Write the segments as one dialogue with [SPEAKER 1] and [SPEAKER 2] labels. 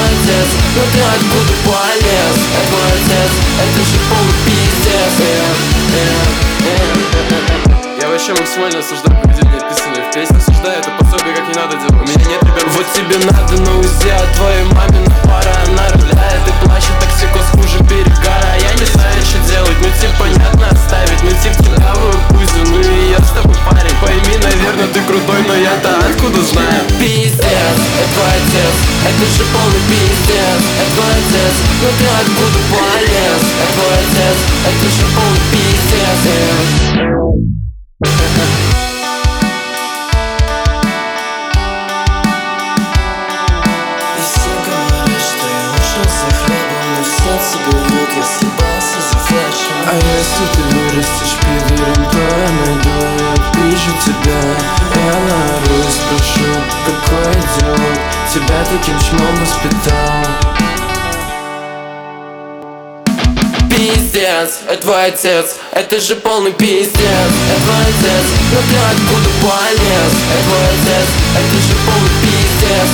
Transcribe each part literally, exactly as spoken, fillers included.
[SPEAKER 1] твой отец, но ты откуда полез? Я твой отец, это же полный пиздец.
[SPEAKER 2] Я вообще максимально осуждаю поведение, описанное в песне. Осуждаю это пособие, как не надо делать. У меня нет ребят.
[SPEAKER 1] Вот тебе надо на УЗИ от твоей мамина пара. Она рыдает и плачет, токсикоз хуже перегара. Я не знаю, что делать, ну тебе понятно оставить. Ну типа кидавую пузю, ну и я с тобой парень. Пойми, наверное, ты крутой, но я-то откуда знаю? Пиздец, это твой отец, это же полный пиздец. Это твой отец, но ты откуда полез? Это твой отец, это же полный пиздец.
[SPEAKER 3] И все говорят, что я ушел за хлебом, но сердце берут, я съебался за флешем.
[SPEAKER 1] А если ты вырастешь пидором, то я найду и отпишу тебя. Я наору и спрошу, какой идиот тебя таким чмом воспитал. Пиздец, это твой отец, это же полный пиздец. Это твой отец, но ты откуда полез? Это твой отец, это же полный пиздец.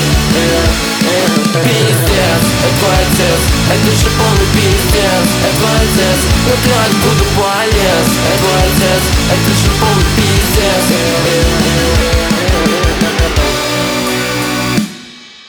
[SPEAKER 1] Пиздец, это твой отец, это же полный пиздец. Это твой отец, но ты откуда полез? Это твой отец, это же полный пиздец.